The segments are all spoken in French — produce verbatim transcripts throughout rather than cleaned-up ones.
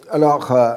Alors, euh,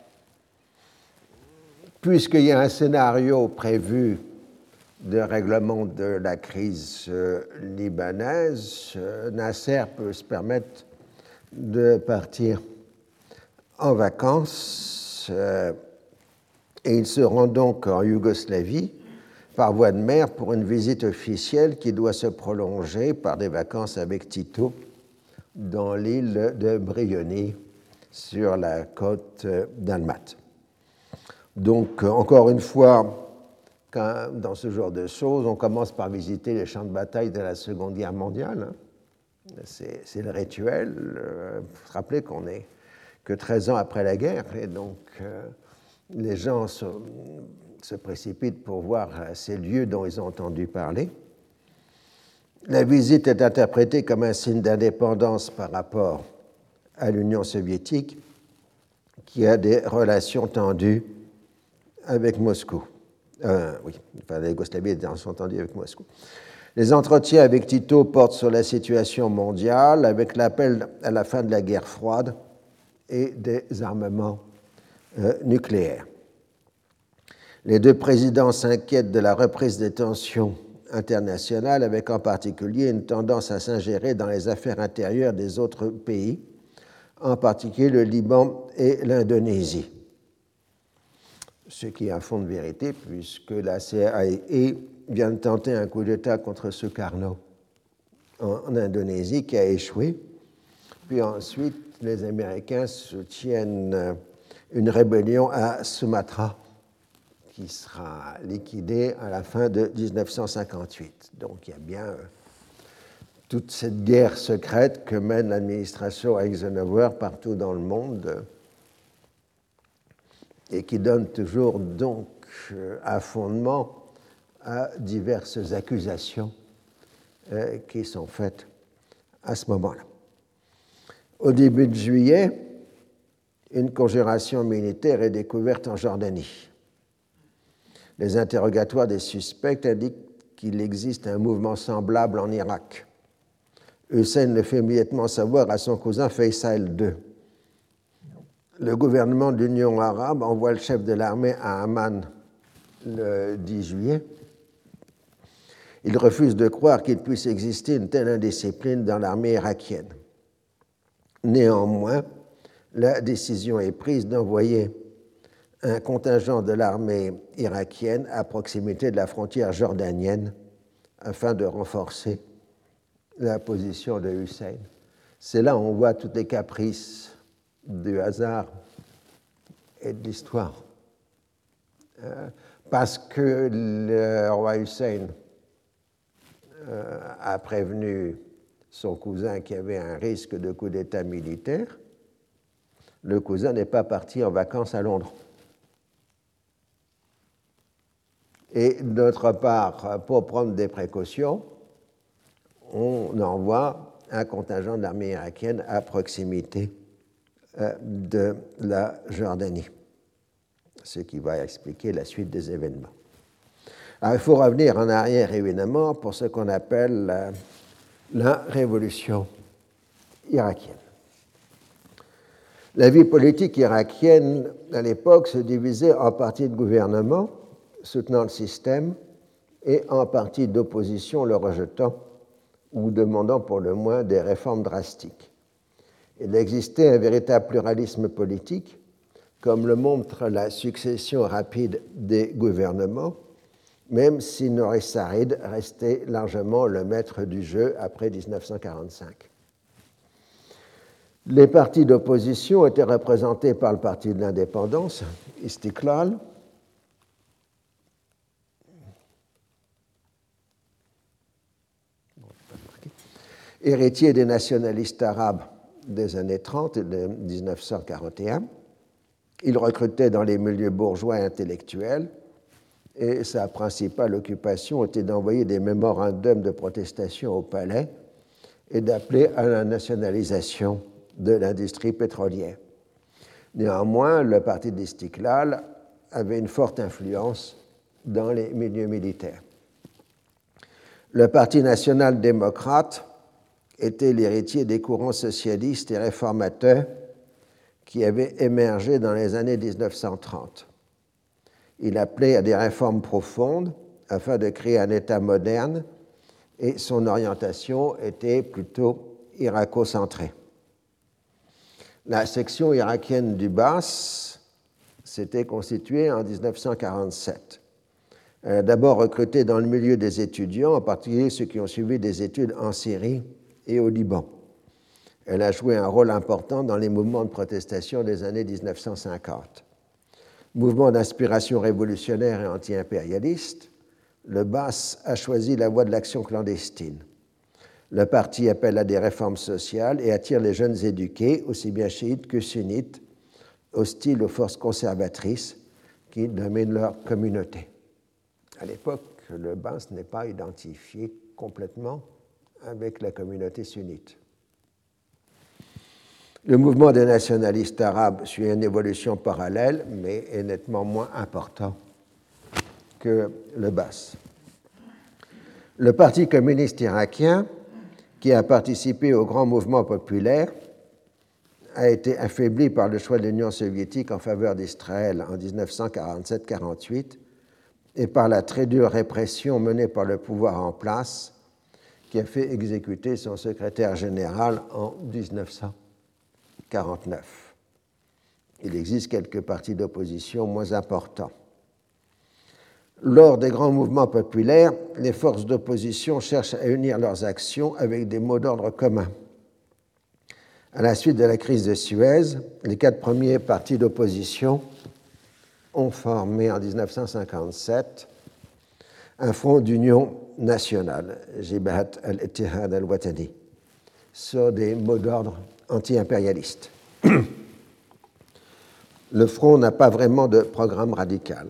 puisqu'il y a un scénario prévu de règlement de la crise euh, libanaise, euh, Nasser peut se permettre de partir en vacances euh, et il se rend donc en Yougoslavie par voie de mer pour une visite officielle qui doit se prolonger par des vacances avec Tito dans l'île de Brioni sur la côte dalmate. Donc, encore une fois, quand, dans ce genre de choses, on commence par visiter les champs de bataille de la Seconde Guerre mondiale. C'est, c'est le rituel. Il faut se rappeler qu'on n'est que treize ans après la guerre, et donc euh, les gens se, se précipitent pour voir ces lieux dont ils ont entendu parler. La visite est interprétée comme un signe d'indépendance par rapport à l'Union soviétique, qui a des relations tendues avec Moscou. Euh, oui, enfin, la Yougoslavie sont tendues avec Moscou. Les entretiens avec Tito portent sur la situation mondiale, avec l'appel à la fin de la guerre froide et des armements euh, nucléaires. Les deux présidents s'inquiètent de la reprise des tensions internationales, avec en particulier une tendance à s'ingérer dans les affaires intérieures des autres pays, en particulier le Liban et l'Indonésie. Ce qui est un fond de vérité, puisque la C I A vient de tenter un coup d'État contre Sukarno en Indonésie, qui a échoué. Puis ensuite, les Américains soutiennent une rébellion à Sumatra, qui sera liquidée à la fin de dix-neuf cent cinquante-huit. Donc il y a bien toute cette guerre secrète que mène l'administration Eisenhower partout dans le monde et qui donne toujours donc un fondement à diverses accusations euh, qui sont faites à ce moment-là. Au début de juillet, une conjuration militaire est découverte en Jordanie. Les interrogatoires des suspects indiquent qu'il existe un mouvement semblable en Irak. Hussein le fait immédiatement savoir à son cousin Faisal deux. Le gouvernement de l'Union arabe envoie le chef de l'armée à Amman le dix juillet. Il refuse de croire qu'il puisse exister une telle indiscipline dans l'armée irakienne. Néanmoins, la décision est prise d'envoyer un contingent de l'armée irakienne à proximité de la frontière jordanienne afin de renforcer la position de Hussein. C'est là où on voit toutes les caprices du hasard et de l'histoire. Euh, parce que le roi Hussein euh, a prévenu son cousin qu'il y avait un risque de coup d'État militaire, le cousin n'est pas parti en vacances à Londres. Et d'autre part, pour prendre des précautions, on envoie un contingent de l'armée irakienne à proximité euh, de la Jordanie, ce qui va expliquer la suite des événements. Alors, il faut revenir en arrière, évidemment, pour ce qu'on appelle la, la révolution irakienne. La vie politique irakienne, à l'époque, se divisait en partis de gouvernement soutenant le système et en partis d'opposition le rejetant ou demandant pour le moins des réformes drastiques. Il existait un véritable pluralisme politique, comme le montre la succession rapide des gouvernements, même si Nouri Sarid restait largement le maître du jeu après dix-neuf cent quarante-cinq. Les partis d'opposition étaient représentés par le Parti de l'Indépendance, Istiklal, héritier des nationalistes arabes des années trente et de dix-neuf cent quarante et un. Il recrutait dans les milieux bourgeois et intellectuels et sa principale occupation était d'envoyer des mémorandums de protestation au palais et d'appeler à la nationalisation de l'industrie pétrolière. Néanmoins, le parti d'Istiklal avait une forte influence dans les milieux militaires. Le Parti national-démocrate était l'héritier des courants socialistes et réformateurs qui avait émergé dans les années mille neuf cent trente. Il appelait à des réformes profondes afin de créer un État moderne et son orientation était plutôt irako-centrée. La section irakienne du B A S s'était constituée en mille neuf cent quarante-sept. Elle a d'abord recruté dans le milieu des étudiants, en particulier ceux qui ont suivi des études en Syrie et au Liban. Elle a joué un rôle important dans les mouvements de protestation des années mille neuf cent cinquante. Mouvement d'inspiration révolutionnaire et anti-impérialiste, le B A S a choisi la voie de l'action clandestine. Le parti appelle à des réformes sociales et attire les jeunes éduqués, aussi bien chiites que sunnites, hostiles aux forces conservatrices qui dominent leur communauté. À l'époque, le B A S n'est pas identifié complètement avec la communauté sunnite. Le mouvement des nationalistes arabes suit une évolution parallèle, mais est nettement moins important que le B A S. Le Parti communiste irakien, qui a participé au grand mouvement populaire, a été affaibli par le choix de l'Union soviétique en faveur d'Israël en mille neuf cent quarante-sept quarante-huit et par la très dure répression menée par le pouvoir en place qui a fait exécuter son secrétaire général en mille neuf cent quarante-neuf. Il existe quelques partis d'opposition moins importants. Lors des grands mouvements populaires, les forces d'opposition cherchent à unir leurs actions avec des mots d'ordre communs. À la suite de la crise de Suez, les quatre premiers partis d'opposition ont formé en mille neuf cent cinquante-sept un front d'union nationale, Jibhat al-Ittihad al-Watani, sur des mots d'ordre anti-impérialistes. Le front n'a pas vraiment de programme radical.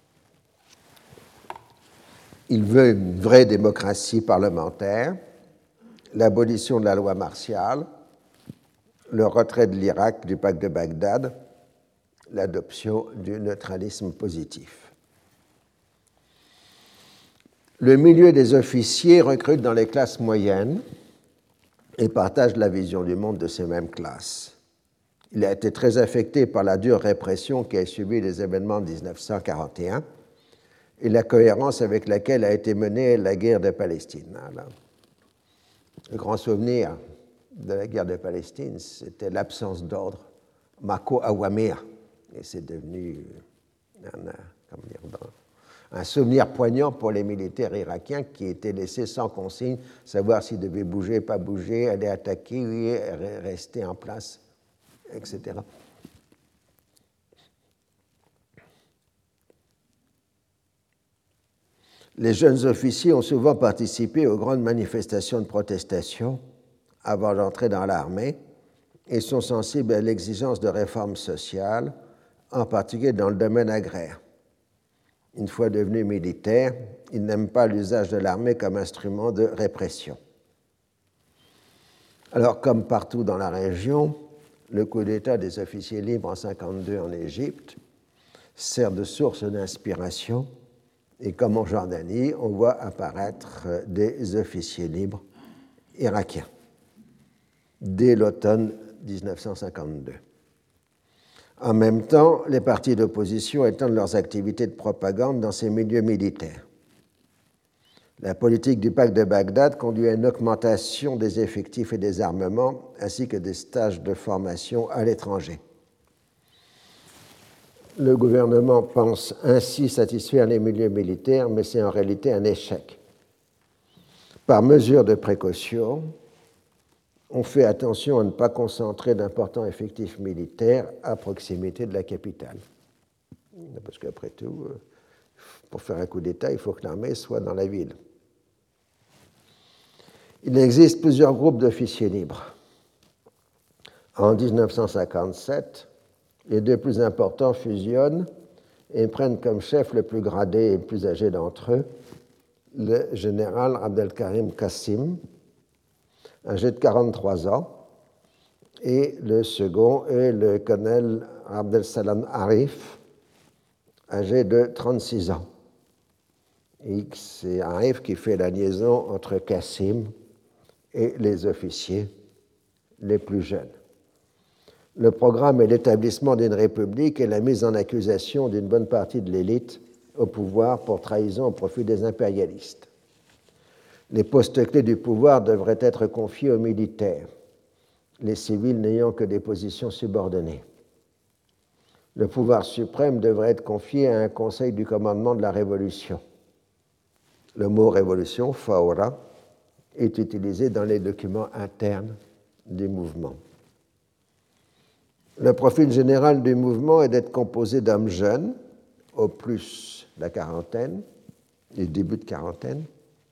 Il veut une vraie démocratie parlementaire, l'abolition de la loi martiale, le retrait de l'Irak du pacte de Bagdad, l'adoption du neutralisme positif. Le milieu des officiers recrute dans les classes moyennes et partage la vision du monde de ces mêmes classes. Il a été très affecté par la dure répression qui a suivi les événements de mille neuf cent quarante et un et la cohérence avec laquelle a été menée la guerre de Palestine. Le grand souvenir de la guerre de Palestine, c'était l'absence d'ordre, Mako Awamir, et c'est devenu un, comment dire, un souvenir poignant pour les militaires irakiens qui étaient laissés sans consigne, savoir s'ils devaient bouger, pas bouger, aller attaquer, rester en place, et cetera. Les jeunes officiers ont souvent participé aux grandes manifestations de protestation avant d'entrer dans l'armée et sont sensibles à l'exigence de réformes sociales, en particulier dans le domaine agraire. Une fois devenus militaires, ils n'aiment pas l'usage de l'armée comme instrument de répression. Alors, comme partout dans la région, le coup d'État des officiers libres en mille neuf cent cinquante-deux en Égypte sert de source d'inspiration. Et comme en Jordanie, on voit apparaître des officiers libres irakiens dès l'automne mille neuf cent cinquante-deux. En même temps, les partis d'opposition étendent leurs activités de propagande dans ces milieux militaires. La politique du pacte de Bagdad conduit à une augmentation des effectifs et des armements, ainsi que des stages de formation à l'étranger. Le gouvernement pense ainsi satisfaire les milieux militaires, mais c'est en réalité un échec. Par mesure de précaution, on fait attention à ne pas concentrer d'importants effectifs militaires à proximité de la capitale. Parce qu'après tout, pour faire un coup d'État, il faut que l'armée soit dans la ville. Il existe plusieurs groupes d'officiers libres. En mille neuf cent cinquante-sept, les deux plus importants fusionnent et prennent comme chef le plus gradé et le plus âgé d'entre eux, le général Abdelkarim Qassim, âgé de quarante-trois ans, et le second est le colonel Abdel-Salam Arif, âgé de trente-six ans. Et c'est Arif qui fait la liaison entre Qassim et les officiers les plus jeunes. Le programme est l'établissement d'une république et la mise en accusation d'une bonne partie de l'élite au pouvoir pour trahison au profit des impérialistes. Les postes clés du pouvoir devraient être confiés aux militaires, les civils n'ayant que des positions subordonnées. Le pouvoir suprême devrait être confié à un conseil du commandement de la révolution. Le mot révolution, faura, est utilisé dans les documents internes du mouvement. Le profil général du mouvement est d'être composé d'hommes jeunes, au plus la quarantaine, les débuts de quarantaine,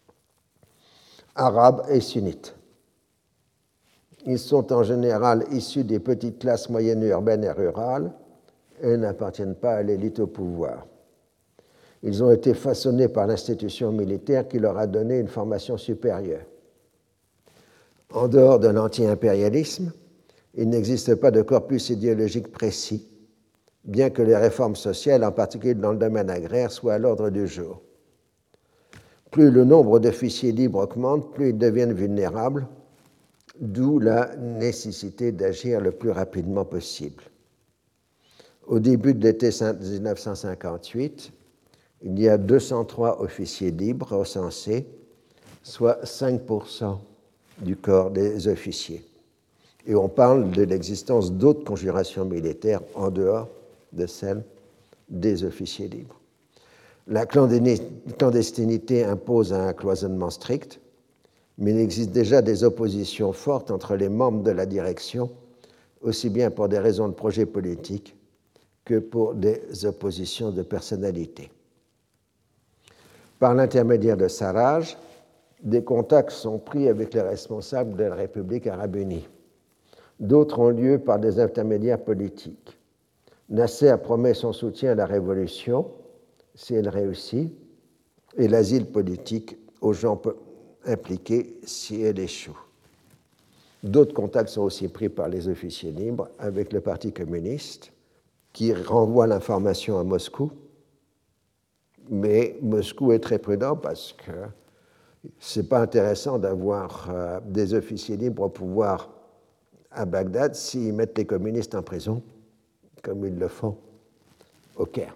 arabes et sunnites. Ils sont en général issus des petites classes moyennes urbaines et rurales et n'appartiennent pas à l'élite au pouvoir. Ils ont été façonnés par l'institution militaire qui leur a donné une formation supérieure. En dehors de l'anti-impérialisme, il n'existe pas de corpus idéologique précis, bien que les réformes sociales, en particulier dans le domaine agraire, soient à l'ordre du jour. Plus le nombre d'officiers libres augmente, plus ils deviennent vulnérables, d'où la nécessité d'agir le plus rapidement possible. Au début de l'été mille neuf cent cinquante-huit, il y a deux cent trois officiers libres recensés, soit cinq pour cent du corps des officiers. Et on parle de l'existence d'autres conjurations militaires en dehors de celles des officiers libres. La clandestinité impose un cloisonnement strict, mais il existe déjà des oppositions fortes entre les membres de la direction, aussi bien pour des raisons de projet politique que pour des oppositions de personnalité. Par l'intermédiaire de Sarraj, des contacts sont pris avec les responsables de la République arabe unie. D'autres ont lieu par des intermédiaires politiques. Nasser promet son soutien à la révolution, si elle réussit, et l'asile politique aux gens impliqués si elle échoue. D'autres contacts sont aussi pris par les officiers libres avec le Parti communiste, qui renvoie l'information à Moscou, mais Moscou est très prudent parce que ce n'est pas intéressant d'avoir euh, des officiers libres au pouvoir à Bagdad s'ils mettent les communistes en prison, comme ils le font au Caire.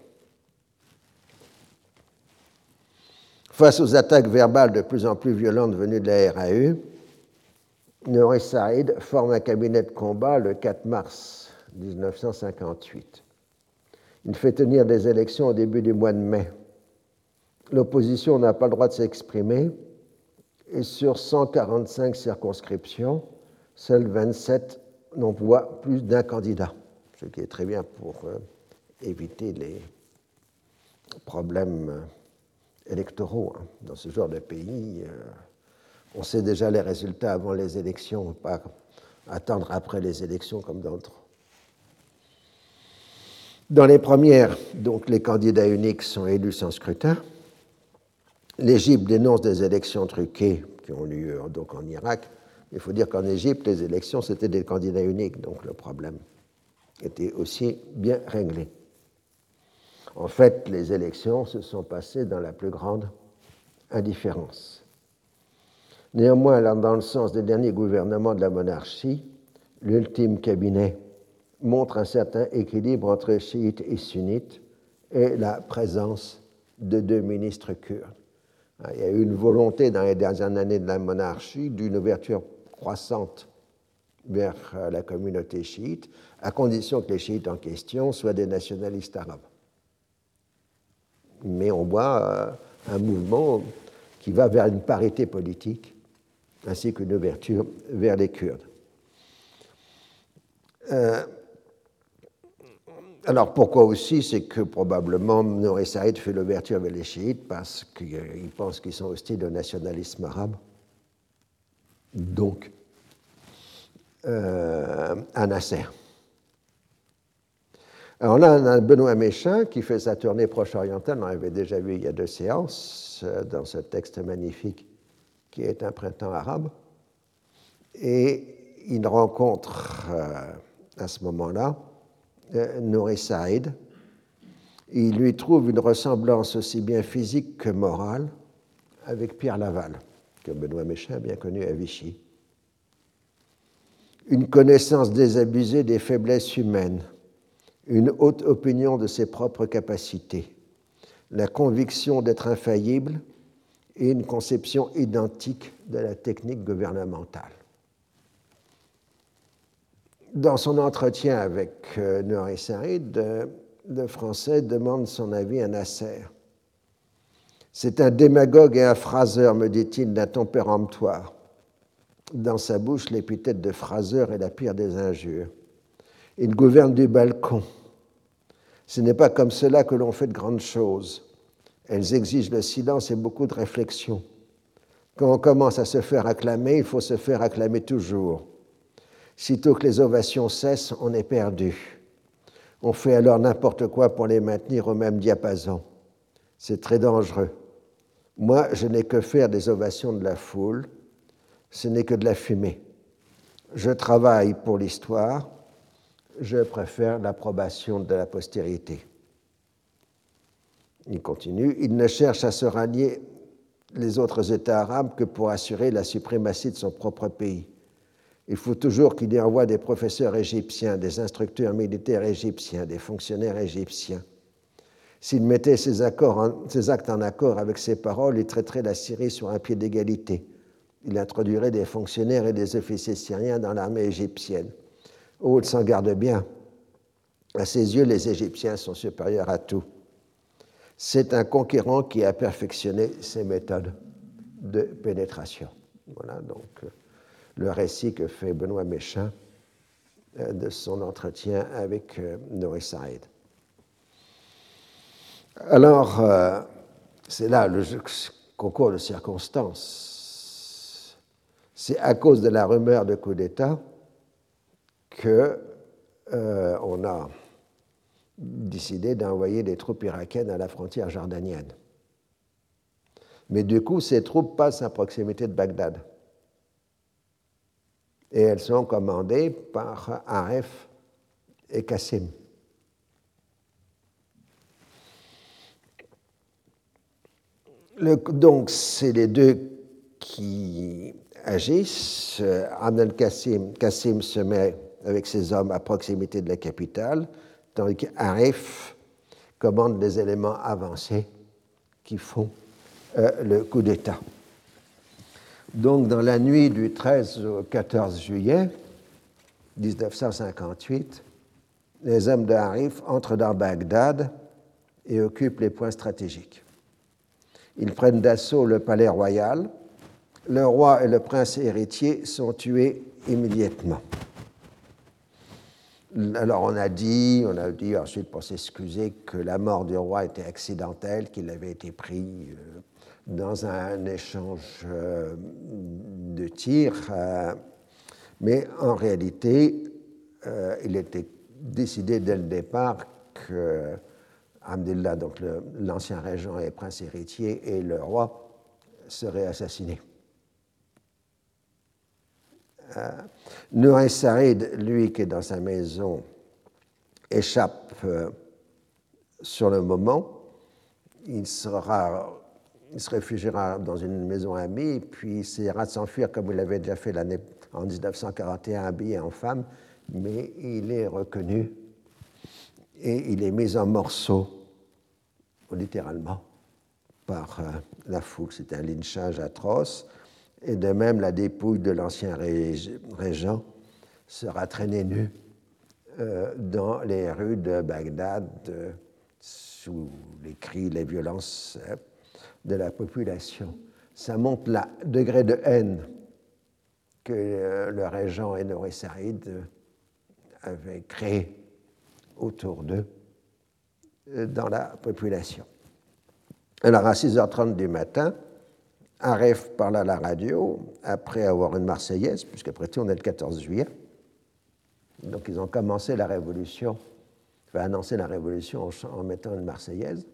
Face aux attaques verbales de plus en plus violentes venues de la R A U, Nouri Saïd forme un cabinet de combat le quatre mars mille neuf cent cinquante-huit. Il fait tenir des élections au début du mois de mai. L'opposition n'a pas le droit de s'exprimer et sur cent quarante-cinq circonscriptions, seules vingt-sept n'envoient plus d'un candidat, ce qui est très bien pour euh, éviter les problèmes électoraux. Hein. Dans ce genre de pays, euh, on sait déjà les résultats avant les élections, pas attendre après les élections comme d'autres. Dans les premières, donc, les candidats uniques sont élus sans scrutin. L'Égypte dénonce des élections truquées qui ont lieu donc en Irak. Il faut dire qu'en Égypte, les élections, c'était des candidats uniques, donc le problème était aussi bien réglé. En fait, les élections se sont passées dans la plus grande indifférence. Néanmoins, dans le sens des derniers gouvernements de la monarchie, l'ultime cabinet montre un certain équilibre entre chiites et sunnites et la présence de deux ministres kurdes. Il y a eu une volonté dans les dernières années de la monarchie d'une ouverture croissante vers la communauté chiite, à condition que les chiites en question soient des nationalistes arabes. Mais on voit un mouvement qui va vers une parité politique, ainsi qu'une ouverture vers les Kurdes. Euh, alors pourquoi aussi? C'est que probablement Nouri Saïd fait l'ouverture vers les chiites parce qu'il pense qu'ils sont hostiles au nationalisme arabe. Donc, euh, à Nasser. Alors là, on a Benoît Méchain qui fait sa tournée proche-orientale. On l'avait déjà vu il y a deux séances dans ce texte magnifique qui est Un printemps arabe. Et il rencontre euh, à ce moment-là euh, Nouri Saïd. Il lui trouve une ressemblance aussi bien physique que morale avec Pierre Laval, que Benoît Méchain a bien connu à Vichy. une connaissance désabusée des faiblesses humaines, une haute opinion de ses propres capacités, la conviction d'être infaillible et une conception identique de la technique gouvernementale. Dans son entretien avec euh, Nouri Saïd, euh, le Français demande son avis à Nasser. C'est un démagogue et un phraseur, me dit-il, d'un ton péremptoire. Dans sa bouche, l'épithète de phraseur est la pire des injures. Il gouverne du balcon. Ce n'est pas comme cela que l'on fait de grandes choses. Elles exigent le silence et beaucoup de réflexion. Quand on commence à se faire acclamer, il faut se faire acclamer toujours. Sitôt que les ovations cessent, on est perdu. On fait alors n'importe quoi pour les maintenir au même diapason. C'est très dangereux. Moi, je n'ai que faire des ovations de la foule. Ce n'est que de la fumée. Je travaille pour l'histoire. Je préfère l'approbation de la postérité. Il continue. Il ne cherche à se rallier les autres États arabes que pour assurer la suprématie de son propre pays. Il faut toujours qu'il y envoie des professeurs égyptiens, des instructeurs militaires égyptiens, des fonctionnaires égyptiens. S'il mettait ses, accords en, ses actes en accord avec ses paroles, il traiterait la Syrie sur un pied d'égalité. Il introduirait des fonctionnaires et des officiers syriens dans l'armée égyptienne. Oh, il s'en garde bien. À ses yeux, les Égyptiens sont supérieurs à tout. C'est un conquérant qui a perfectionné ses méthodes de pénétration. Voilà donc le récit que fait Benoît Méchain de son entretien avec Nouri Saïd. Alors, euh, c'est là le concours de circonstances. C'est à cause de la rumeur de coup d'État qu'on euh, a décidé d'envoyer des troupes irakiennes à la frontière jordanienne. Mais du coup, ces troupes passent à proximité de Bagdad. Et elles sont commandées par Aref et Kassim. Le, donc, c'est les deux qui agissent. Abdel Kassim, Kassim se met avec ses hommes à proximité de la capitale, tandis qu'Aref commande des éléments avancés qui font euh, le coup d'État. Donc, dans la nuit du treize au quatorze juillet mille neuf cent cinquante-huit, les hommes de Arif entrent dans Bagdad et occupent les points stratégiques. Ils prennent d'assaut le palais royal. Le roi et le prince héritier sont tués immédiatement. Alors on a dit, on a dit ensuite pour s'excuser que la mort du roi était accidentelle, qu'il avait été pris euh, dans un échange euh, de tirs, euh, mais en réalité, euh, il était décidé dès le départ que Abdullah, donc le, l'ancien régent et prince héritier, et le roi seraient assassinés. Euh, Nouri Saïd, lui qui est dans sa maison, échappe euh, sur le moment. Il, sera, il se réfugiera dans une maison amie, puis il essaiera de s'enfuir comme il l'avait déjà fait l'année, en dix-neuf cent quarante et un, habillé en femme, mais il est reconnu et il est mis en morceaux, littéralement, par euh, la foule. C'est un lynchage atroce. Et de même, la dépouille de l'ancien régent sera traînée nue euh, dans les rues de Bagdad euh, sous les cris, les violences euh, de la population. Ça montre le degré de haine que euh, le régent et Nouri Saïd euh, avaient créé autour d'eux euh, dans la population. Alors, à six heures trente du matin, Aref parle à la radio, après avoir une Marseillaise, puisqu'après tout, on est le quatorze juillet. Donc, ils ont commencé la révolution, enfin, annoncé la révolution en, en mettant une Marseillaise.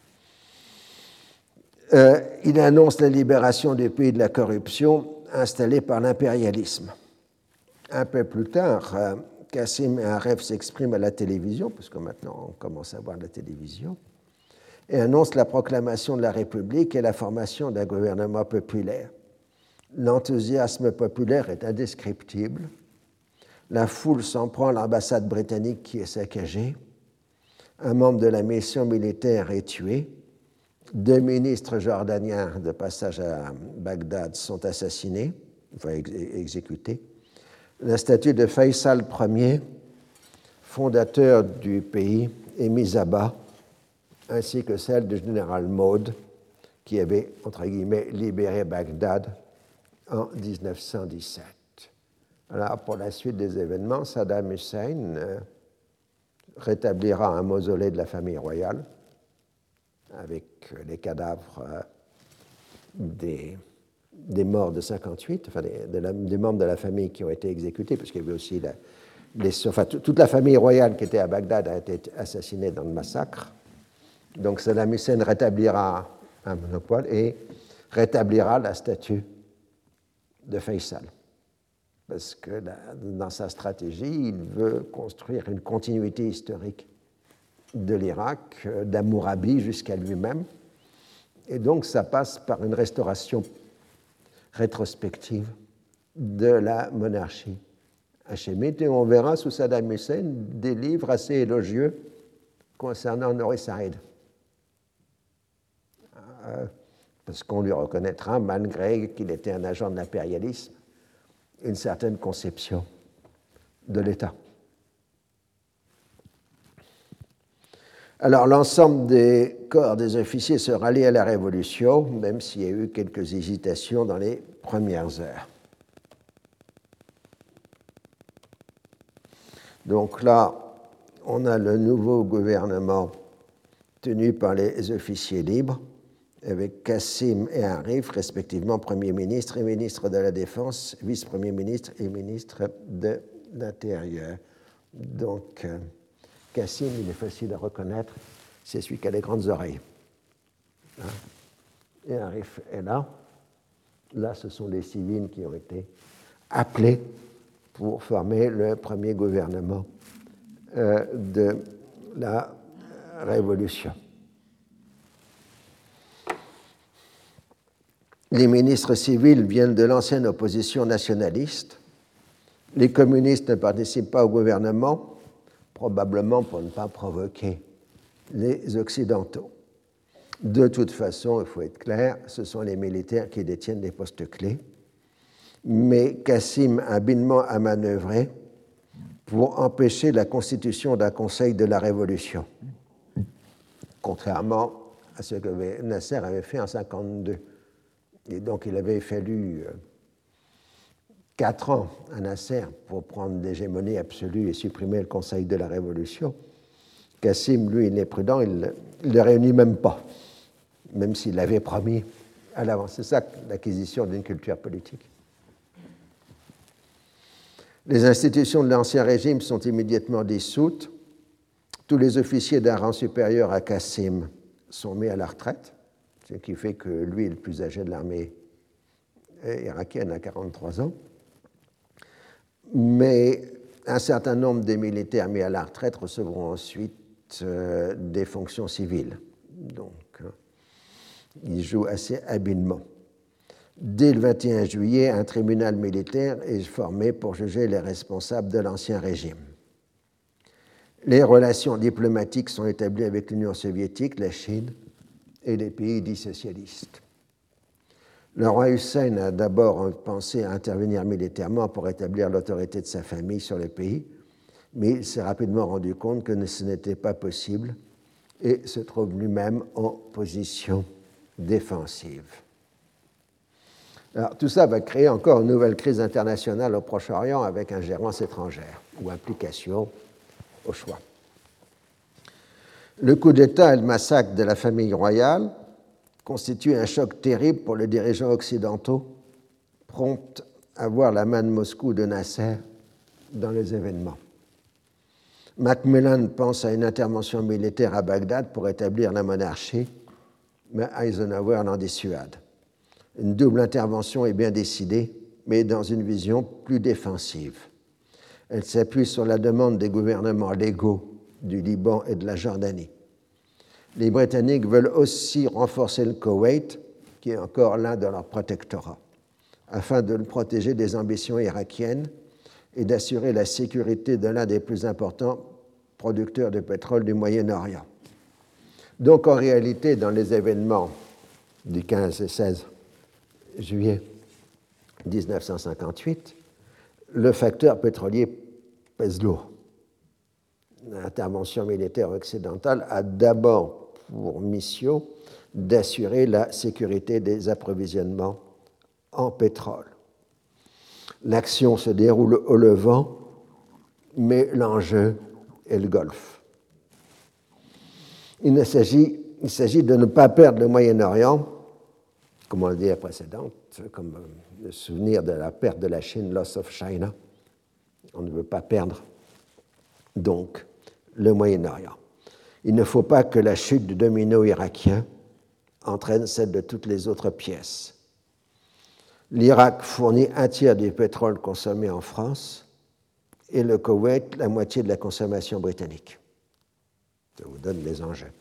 Euh, il annonce la libération du pays de la corruption installée par l'impérialisme. Un peu plus tard, euh, Kassim et Aref s'expriment à la télévision, puisque maintenant, on commence à voir la télévision, et annonce la proclamation de la République et la formation d'un gouvernement populaire. L'enthousiasme populaire est indescriptible. La foule s'en prend à l'ambassade britannique qui est saccagée. Un membre de la mission militaire est tué. Deux ministres jordaniens de passage à Bagdad sont assassinés, enfin ex exécutés. La statue de Faisal Ier, fondateur du pays, est mise à bas, ainsi que celle du général Maud, qui avait, entre guillemets, libéré Bagdad en mille neuf cent dix-sept. Alors, pour la suite des événements, Saddam Hussein euh, rétablira un mausolée de la famille royale avec les cadavres euh, des, des morts de cinquante-huit, enfin des, de la, des membres de la famille qui ont été exécutés, parce qu'il y avait aussi la, les, enfin, toute la famille royale qui était à Bagdad a été assassinée dans le massacre. Donc Saddam Hussein rétablira un monopole et rétablira la statue de Faisal. Parce que dans sa stratégie, il veut construire une continuité historique de l'Irak, d'Hammurabi jusqu'à lui-même. Et donc, ça passe par une restauration rétrospective de la monarchie hachémite. Et on verra sous Saddam Hussein des livres assez élogieux concernant Nouri Saïd. Euh, parce qu'on lui reconnaîtra, malgré qu'il était un agent de l'impérialisme, une certaine conception de l'État. Alors, l'ensemble des corps des officiers se rallient à la Révolution, même s'il y a eu quelques hésitations dans les premières heures. Donc là, on a le nouveau gouvernement tenu par les officiers libres, avec Kassim et Arif, respectivement Premier ministre et ministre de la Défense, vice-premier ministre et ministre de l'Intérieur. Donc, euh, Kassim, il est facile à reconnaître, c'est celui qui a les grandes oreilles. Hein? Et Arif est là. Là, ce sont les civils qui ont été appelés pour former le premier gouvernement euh, de la Révolution. Les ministres civils viennent de l'ancienne opposition nationaliste. Les communistes ne participent pas au gouvernement, probablement pour ne pas provoquer les Occidentaux. De toute façon, il faut être clair, ce sont les militaires qui détiennent les postes clés. Mais Kassim a habilement à manœuvrer pour empêcher la constitution d'un conseil de la Révolution, contrairement à ce que Nasser avait fait en mille neuf cent cinquante-deux. Et donc, il avait fallu quatre ans à Nasser pour prendre l'hégémonie absolue et supprimer le Conseil de la Révolution. Kassim, lui, il est prudent, il ne le réunit même pas, même s'il l'avait promis à l'avance. C'est ça, l'acquisition d'une culture politique. Les institutions de l'Ancien Régime sont immédiatement dissoutes. Tous les officiers d'un rang supérieur à Kassim sont mis à la retraite, ce qui fait que lui est le plus âgé de l'armée irakienne à quarante-trois ans. Mais un certain nombre des militaires mis à la retraite recevront ensuite euh, des fonctions civiles. Donc, hein, ils jouent assez habilement. Dès le vingt et un juillet, un tribunal militaire est formé pour juger les responsables de l'Ancien Régime. Les relations diplomatiques sont établies avec l'Union soviétique, la Chine et les pays dits socialistes. Le roi Hussein a d'abord pensé à intervenir militairement pour établir l'autorité de sa famille sur le pays, mais il s'est rapidement rendu compte que ce n'était pas possible et se trouve lui-même en position défensive. Alors, tout ça va créer encore une nouvelle crise internationale au Proche-Orient avec ingérence étrangère ou implication au choix. Le coup d'État et le massacre de la famille royale constituent un choc terrible pour les dirigeants occidentaux, prompts à voir la main de Moscou de Nasser dans les événements. Macmillan pense à une intervention militaire à Bagdad pour établir la monarchie, mais Eisenhower l'en dissuade. Une double intervention est bien décidée, mais dans une vision plus défensive. Elle s'appuie sur la demande des gouvernements légaux du Liban et de la Jordanie. Les Britanniques veulent aussi renforcer le Koweït, qui est encore l'un de leurs protectorats. Afin de le protéger des ambitions irakiennes, et d'assurer la sécurité de l'un des plus importants producteurs de pétrole du Moyen-Orient. Donc en réalité, dans les événements du quinze et seize juillet mille neuf cent cinquante-huit, le facteur pétrolier pèse lourd. L'intervention militaire occidentale a d'abord pour mission d'assurer la sécurité des approvisionnements en pétrole. L'action se déroule au Levant, mais l'enjeu est le Golfe. Il s'agit, il s'agit de ne pas perdre le Moyen-Orient, comme on l'a dit la précédente, comme le souvenir de la perte de la Chine, loss of China. On ne veut pas perdre, donc, le Moyen-Orient. Il ne faut pas que la chute du domino irakien entraîne celle de toutes les autres pièces. L'Irak fournit un tiers du pétrole consommé en France et le Koweït la moitié de la consommation britannique. Ça vous donne les enjeux.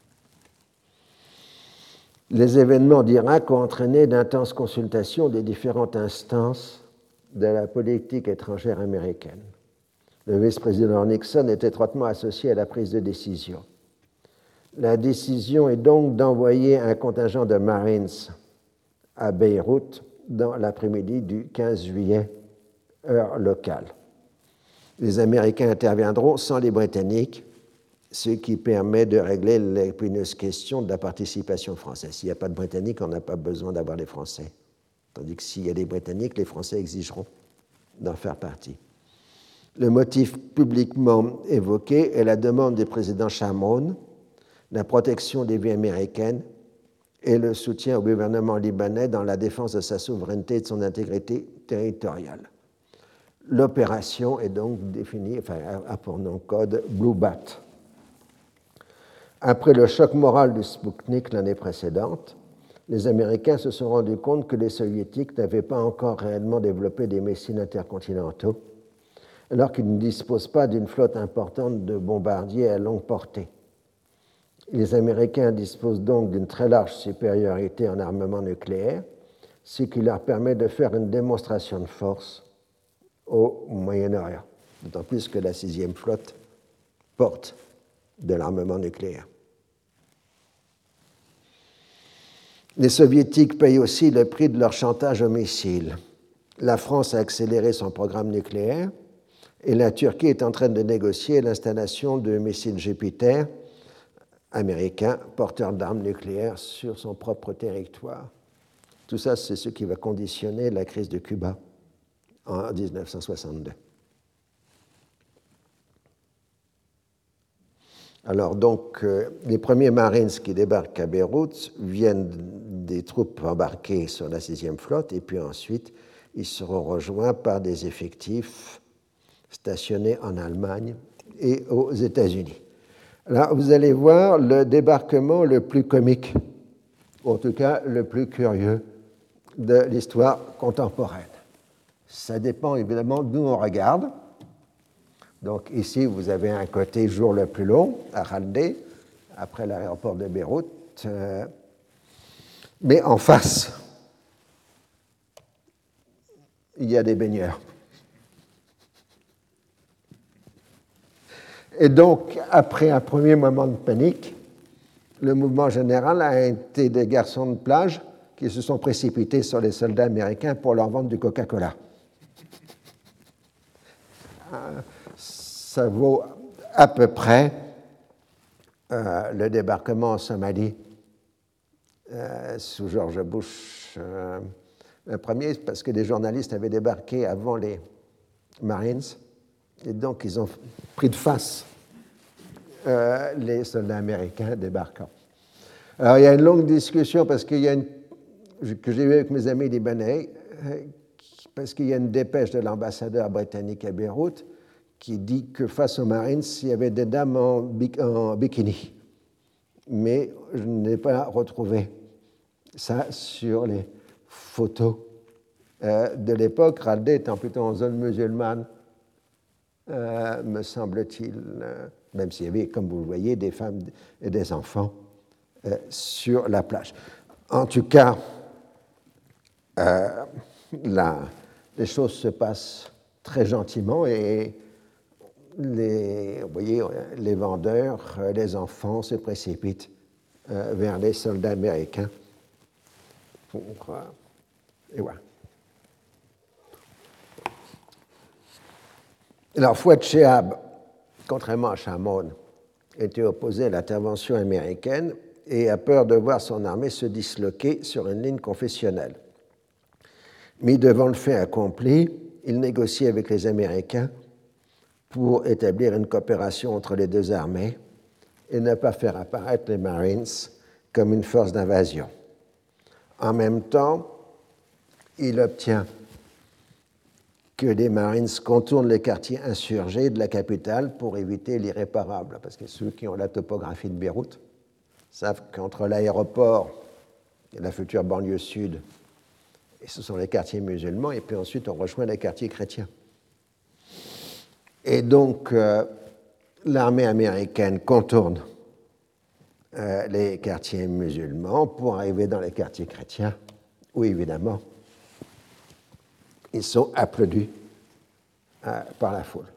Les événements d'Irak ont entraîné d'intenses consultations des différentes instances de la politique étrangère américaine. Le vice-président Nixon est étroitement associé à la prise de décision. La décision est donc d'envoyer un contingent de Marines à Beyrouth dans l'après-midi du quinze juillet, heure locale. Les Américains interviendront sans les Britanniques, ce qui permet de régler l'épineuse question de la participation française. S'il n'y a pas de Britanniques, on n'a pas besoin d'avoir les Français. Tandis que s'il y a des Britanniques, les Français exigeront d'en faire partie. Le motif publiquement évoqué est la demande du président Shamron, la protection des vies américaines et le soutien au gouvernement libanais dans la défense de sa souveraineté et de son intégrité territoriale. L'opération est donc définie, enfin, a pour nom code Blue Bat. Après le choc moral du Spoutnik l'année précédente, les Américains se sont rendus compte que les Soviétiques n'avaient pas encore réellement développé des missiles intercontinentaux, alors qu'ils ne disposent pas d'une flotte importante de bombardiers à longue portée. Les Américains disposent donc d'une très large supériorité en armement nucléaire, ce qui leur permet de faire une démonstration de force au Moyen-Orient, d'autant plus que la sixième flotte porte de l'armement nucléaire. Les Soviétiques payent aussi le prix de leur chantage aux missiles. La France a accéléré son programme nucléaire et la Turquie est en train de négocier l'installation de missiles Jupiter américains porteurs d'armes nucléaires sur son propre territoire. Tout ça, c'est ce qui va conditionner la crise de Cuba en dix-neuf cent soixante-deux. Alors donc, euh, les premiers Marines qui débarquent à Beyrouth viennent des troupes embarquées sur la sixième flotte et puis ensuite, ils seront rejoints par des effectifs stationnés en Allemagne et aux États-Unis. Là, vous allez voir le débarquement le plus comique, ou en tout cas le plus curieux de l'histoire contemporaine. Ça dépend évidemment d'où on regarde. Donc ici, vous avez un côté jour le plus long, à Raldé, après l'aéroport de Beyrouth. Euh, mais en face, il y a des baigneurs. Et donc, après un premier moment de panique, le mouvement général a été des garçons de plage qui se sont précipités sur les soldats américains pour leur vendre du Coca-Cola. Ça vaut à peu près euh, le débarquement en Somalie euh, sous George Bush euh, le premier, parce que des journalistes avaient débarqué avant les Marines, et donc ils ont pris de face euh, les soldats américains débarquant. Alors il y a une longue discussion parce qu'il y a une, que j'ai eue avec mes amis libanais, parce qu'il y a une dépêche de l'ambassadeur britannique à Beyrouth qui dit que face aux Marines, il y avait des dames en, en bikini. Mais je n'ai pas retrouvé ça sur les photos euh, de l'époque. Raldé étant plutôt en zone musulmane, euh, me semble-t-il, euh, même s'il y avait, comme vous le voyez, des femmes et des enfants euh, sur la plage. En tout cas, euh, la, les choses se passent très gentiment et les, vous voyez, les vendeurs, les enfants se précipitent euh, vers les soldats américains. Pour, euh, et voilà. Alors, Fouad Chehab, contrairement à Chamoun, était opposé à l'intervention américaine et a peur de voir son armée se disloquer sur une ligne confessionnelle. Mis devant le fait accompli, il négocie avec les Américains pour établir une coopération entre les deux armées et ne pas faire apparaître les Marines comme une force d'invasion. En même temps, il obtient que les Marines contournent les quartiers insurgés de la capitale pour éviter l'irréparable, parce que ceux qui ont la topographie de Beyrouth savent qu'entre l'aéroport et la future banlieue sud, et ce sont les quartiers musulmans, et puis ensuite on rejoint les quartiers chrétiens. Et donc, euh, l'armée américaine contourne euh, les quartiers musulmans pour arriver dans les quartiers chrétiens, où évidemment, ils sont applaudis euh, par la foule.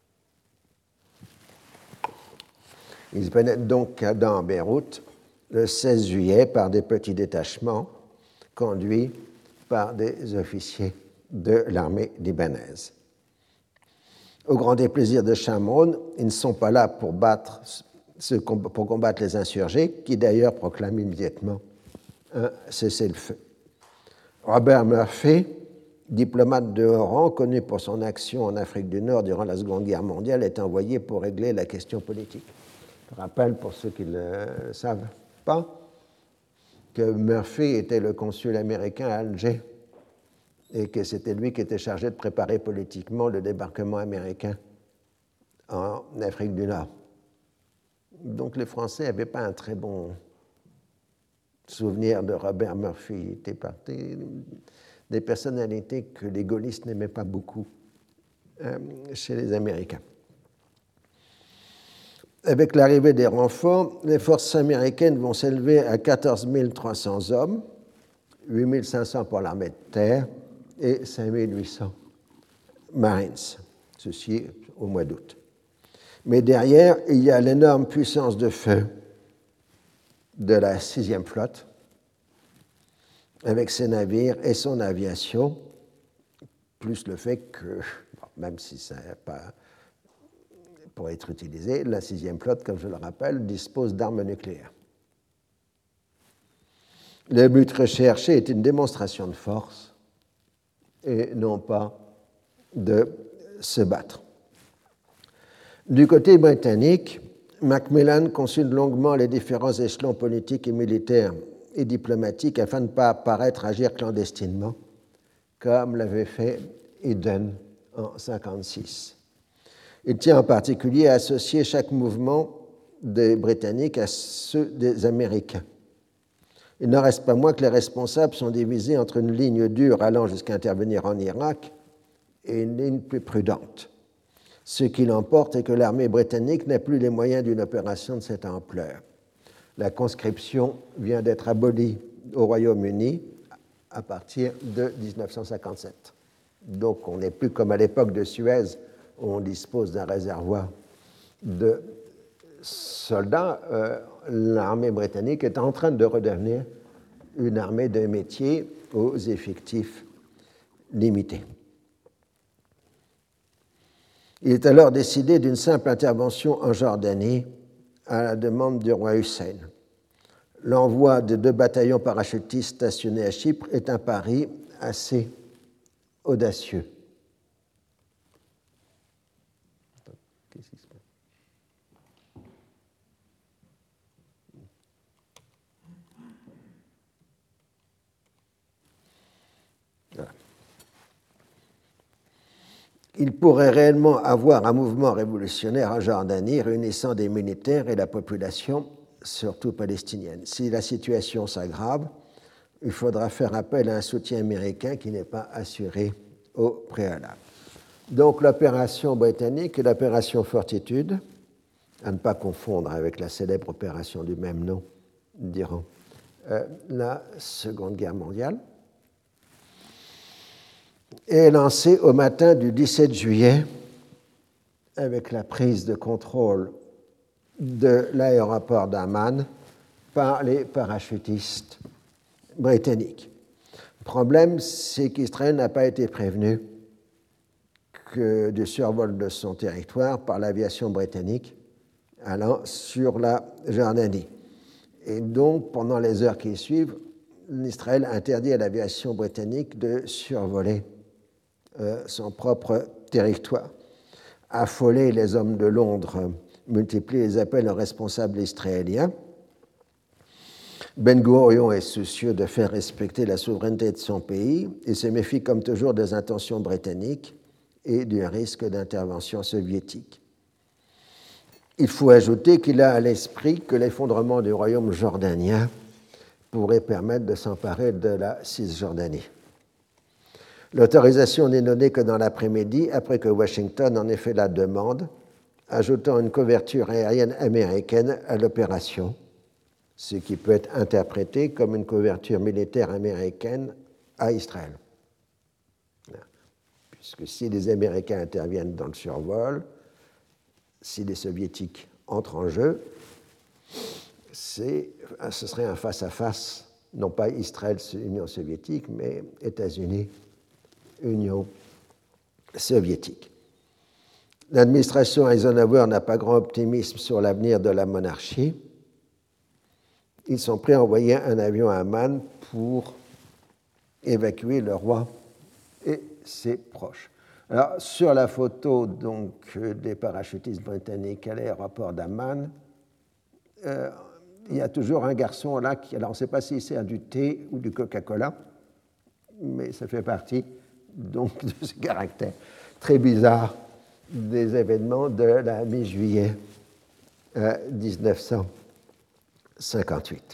Ils pénètrent donc dans Beyrouth le seize juillet par des petits détachements conduits par des officiers de l'armée libanaise. Au grand déplaisir de Chamoun, ils ne sont pas là pour, battre, pour combattre les insurgés, qui d'ailleurs proclament immédiatement un cessez-le-feu. Robert Murphy, diplomate de haut rang, connu pour son action en Afrique du Nord durant la Seconde Guerre mondiale, est envoyé pour régler la question politique. Je rappelle, pour ceux qui ne le savent pas, que Murphy était le consul américain à Alger et que c'était lui qui était chargé de préparer politiquement le débarquement américain en Afrique du Nord. Donc les Français n'avaient pas un très bon souvenir de Robert Murphy. Il était parti des personnalités que les gaullistes n'aimaient pas beaucoup euh, chez les Américains. Avec l'arrivée des renforts, les forces américaines vont s'élever à quatorze mille trois cents hommes, huit mille cinq cents pour l'armée de terre et cinq mille huit cents Marines, ceci au mois d'août. Mais derrière, il y a l'énorme puissance de feu de la sixième flotte, avec ses navires et son aviation, plus le fait que, bon, même si ça n'a pas pour être utilisé, la sixième flotte, comme je le rappelle, dispose d'armes nucléaires. Le but recherché est une démonstration de force et non pas de se battre. Du côté britannique, Macmillan consulte longuement les différents échelons politiques et militaires et diplomatiques afin de ne pas paraître agir clandestinement, comme l'avait fait Eden en mille neuf cent cinquante-six. Il tient en particulier à associer chaque mouvement des Britanniques à ceux des Américains. Il n'en reste pas moins que les responsables sont divisés entre une ligne dure allant jusqu'à intervenir en Irak et une ligne plus prudente. Ce qui l'emporte est que l'armée britannique n'a plus les moyens d'une opération de cette ampleur. La conscription vient d'être abolie au Royaume-Uni à partir de mille neuf cent cinquante-sept. Donc on n'est plus comme à l'époque de Suez, où on dispose d'un réservoir de soldats. Euh, l'armée britannique est en train de redevenir une armée de métier aux effectifs limités. Il est alors décidé d'une simple intervention en Jordanie à la demande du roi Hussein. L'envoi de deux bataillons parachutistes stationnés à Chypre est un pari assez audacieux. Qu'est-ce qui se passe ? Voilà. Il pourrait réellement avoir un mouvement révolutionnaire en Jordanie réunissant des militaires et la population, surtout palestinienne. Si la situation s'aggrave, il faudra faire appel à un soutien américain qui n'est pas assuré au préalable. Donc l'opération britannique est l'opération Fortitude, à ne pas confondre avec la célèbre opération du même nom durant euh, la Seconde Guerre mondiale. est lancé au matin du dix-sept juillet avec la prise de contrôle de l'aéroport d'Amman par les parachutistes britanniques. Le problème, c'est qu'Israël n'a pas été prévenu que du survol de son territoire par l'aviation britannique allant sur la Jordanie. Et donc, pendant les heures qui suivent, Israël interdit à l'aviation britannique de survoler euh, son propre territoire. Affolés, les hommes de Londres multiplient les appels aux responsables israéliens. Ben-Gurion est soucieux de faire respecter la souveraineté de son pays et se méfie comme toujours des intentions britanniques et du risque d'intervention soviétique. Il faut ajouter qu'il a à l'esprit que l'effondrement du royaume jordanien pourrait permettre de s'emparer de la Cisjordanie. L'autorisation n'est donnée que dans l'après-midi, après que Washington en ait fait la demande, ajoutant une couverture aérienne américaine à l'opération, ce qui peut être interprété comme une couverture militaire américaine à Israël. Puisque si les Américains interviennent dans le survol, si les Soviétiques entrent en jeu, c'est, ce serait un face-à-face, non pas Israël-Union soviétique, mais États-Unis-Union soviétique. L'administration Eisenhower n'a pas grand optimisme sur l'avenir de la monarchie. Ils sont prêts à envoyer un avion à Amman pour évacuer le roi et ses proches. Alors, sur la photo donc, des parachutistes britanniques à l'aéroport d'Amman, euh, il y a toujours un garçon là qui, alors on ne sait pas si c'est du thé ou du Coca-Cola, mais ça fait partie donc de ce caractère très bizarre des événements de la mi-juillet euh, dix-neuf cent cinquante-huit.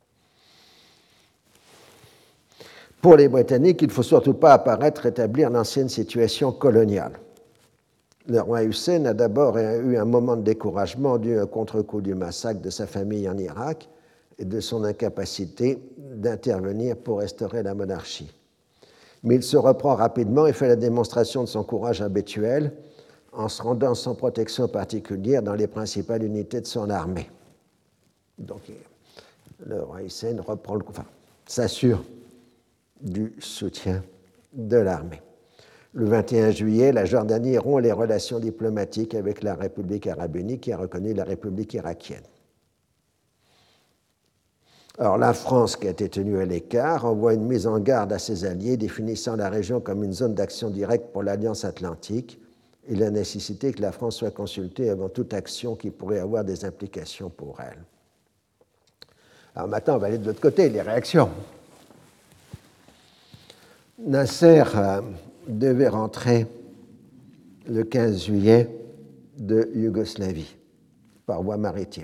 Pour les Britanniques, il ne faut surtout pas apparaître rétablir l'ancienne situation coloniale. Le roi Hussein a d'abord eu un moment de découragement dû au contre-coup du massacre de sa famille en Irak et de son incapacité d'intervenir pour restaurer la monarchie. Mais il se reprend rapidement et fait la démonstration de son courage habituel en se rendant sans protection particulière dans les principales unités de son armée. Donc, le roi Hussein reprend le, enfin, s'assure du soutien de l'armée. Le vingt et un juillet, la Jordanie rompt les relations diplomatiques avec la République arabe unie qui a reconnu la République irakienne. Alors, la France, qui a été tenue à l'écart, envoie une mise en garde à ses alliés définissant la région comme une zone d'action directe pour l'Alliance atlantique et la nécessité que la France soit consultée avant toute action qui pourrait avoir des implications pour elle. Alors maintenant, on va aller de l'autre côté, les réactions. Nasser euh, devait rentrer le quinze juillet de Yougoslavie par voie maritime.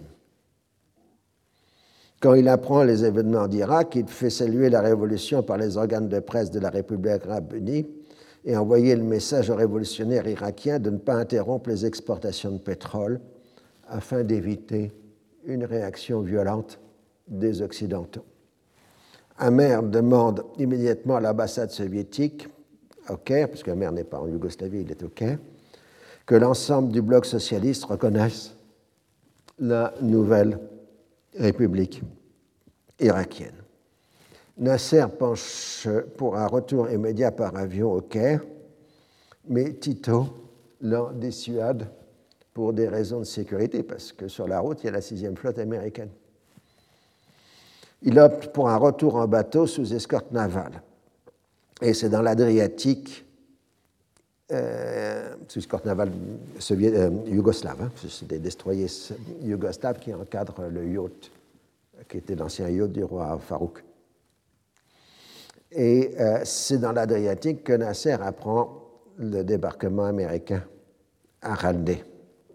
Quand il apprend les événements d'Irak, il fait saluer la révolution par les organes de presse de la République arabe unie et envoyer le message aux révolutionnaires irakiens de ne pas interrompre les exportations de pétrole afin d'éviter une réaction violente des Occidentaux. Amer demande immédiatement à l'ambassade soviétique, au Caire, puisque Amer n'est pas en Yougoslavie, il est au Caire, que l'ensemble du bloc socialiste reconnaisse la nouvelle République irakienne. Nasser penche pour un retour immédiat par avion au Caire, mais Tito l'en dissuade pour des raisons de sécurité, parce que sur la route, il y a la sixième flotte américaine. Il opte pour un retour en bateau sous escorte navale. Et c'est dans l'Adriatique, euh, sous escorte navale soviét, euh, yougoslave, hein, c'est des destroyers yougoslaves qui encadrent le yacht, qui était l'ancien yacht du roi Farouk. Et euh, c'est dans l'Adriatique que Nasser apprend le débarquement américain à Raldé.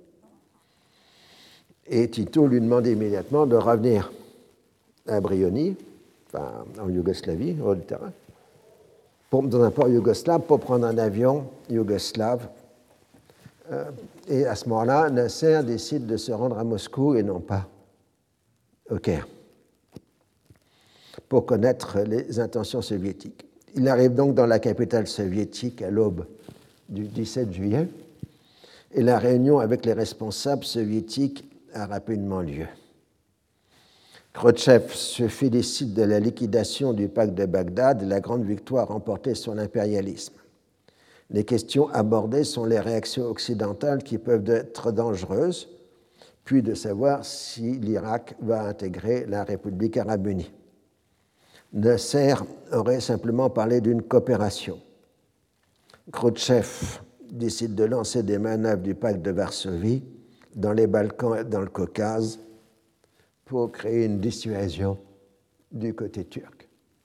Et Tito lui demande immédiatement de revenir à Brioni, enfin, en Yougoslavie, au terrain, pour, dans un port yougoslave, pour prendre un avion yougoslave. Euh, et à ce moment-là, Nasser décide de se rendre à Moscou et non pas au Caire, pour connaître les intentions soviétiques. Il arrive donc dans la capitale soviétique à l'aube du dix-sept juillet, et la réunion avec les responsables soviétiques a rapidement lieu. Khrouchtchev se félicite de la liquidation du pacte de Bagdad et la grande victoire remportée sur l'impérialisme. Les questions abordées sont les réactions occidentales qui peuvent être dangereuses, puis de savoir si l'Irak va intégrer la République arabe unie. Nasser aurait simplement parlé d'une coopération. Khrouchtchev décide de lancer des manœuvres du pacte de Varsovie dans les Balkans et dans le Caucase pour créer une dissuasion du côté turc.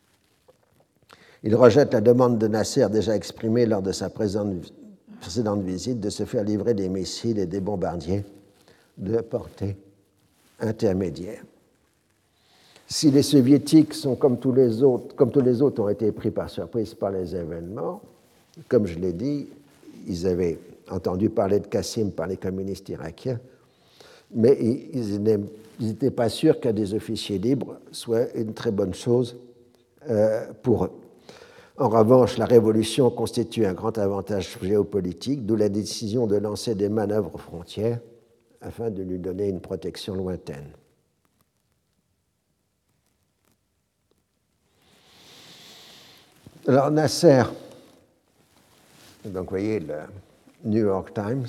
Il rejette la demande de Nasser déjà exprimée lors de sa précédente visite de se faire livrer des missiles et des bombardiers de portée intermédiaire. Si les soviétiques sont comme tous les autres, comme tous les autres ont été pris par surprise par les événements, comme je l'ai dit, ils avaient entendu parler de Qassim par les communistes irakiens, mais ils n'étaient pas sûrs qu'un des officiers libres soit une très bonne chose euh, pour eux. En revanche, la révolution constitue un grand avantage géopolitique, d'où la décision de lancer des manœuvres aux frontières afin de lui donner une protection lointaine. Alors Nasser, donc vous voyez le New York Times,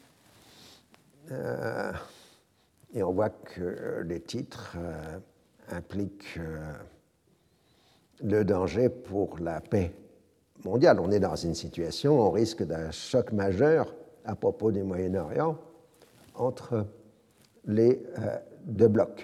euh, et on voit que les titres euh, impliquent euh, le danger pour la paix mondiale. On est dans une situation, on risque d'un choc majeur à propos du Moyen-Orient entre les euh, deux blocs.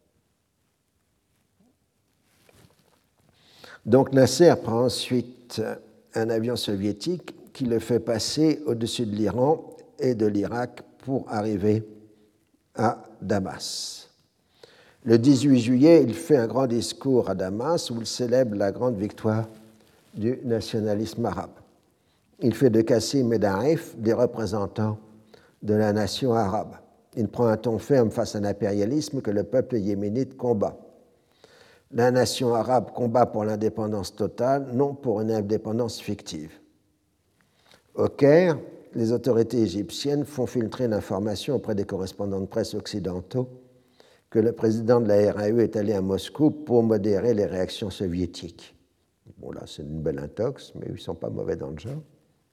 Donc Nasser prend ensuite un avion soviétique qui le fait passer au-dessus de l'Iran et de l'Irak pour arriver à Damas. Le dix-huit juillet, il fait un grand discours à Damas où il célèbre la grande victoire du nationalisme arabe. Il fait de Qassim et d'Arif des représentants de la nation arabe. Il prend un ton ferme face à l'impérialisme que le peuple yéménite combat. La nation arabe combat pour l'indépendance totale, non pour une indépendance fictive. Au Caire, les autorités égyptiennes font filtrer l'information auprès des correspondants de presse occidentaux que le président de la R A U est allé à Moscou pour modérer les réactions soviétiques. Bon, là, c'est une belle intox, mais ils ne sont pas mauvais dans le genre.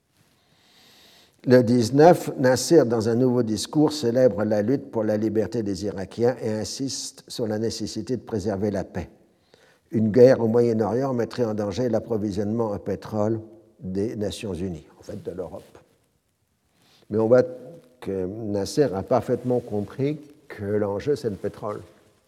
Le dix-neuf, Nasser, dans un nouveau discours, célèbre la lutte pour la liberté des Irakiens et insiste sur la nécessité de préserver la paix. Une guerre au Moyen-Orient mettrait en danger l'approvisionnement en pétrole des Nations Unies, en fait de l'Europe. Mais on voit que Nasser a parfaitement compris que l'enjeu, c'est le pétrole.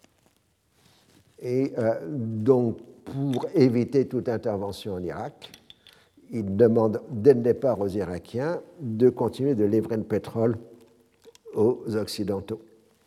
Et euh, donc, pour éviter toute intervention en Irak, il demande dès le départ aux Irakiens de continuer de livrer le pétrole aux Occidentaux.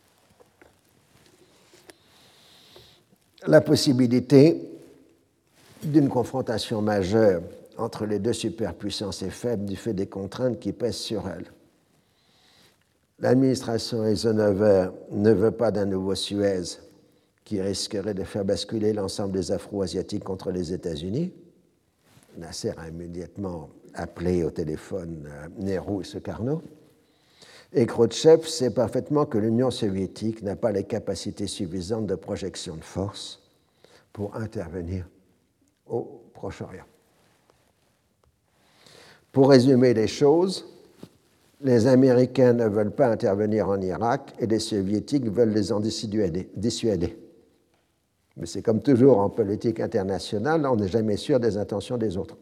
La possibilité d'une confrontation majeure entre les deux superpuissances est faible du fait des contraintes qui pèsent sur elles. L'administration Eisenhower ne veut pas d'un nouveau Suez qui risquerait de faire basculer l'ensemble des Afro-Asiatiques contre les États-Unis. Nasser a immédiatement appelé au téléphone Nehru et Sukarno. Et Khrouchtchev sait parfaitement que l'Union soviétique n'a pas les capacités suffisantes de projection de force pour intervenir au Proche-Orient. Pour résumer les choses, les Américains ne veulent pas intervenir en Irak et les Soviétiques veulent les en dissuader. dissuader. Mais c'est comme toujours en politique internationale, on n'est jamais sûr des intentions des autres.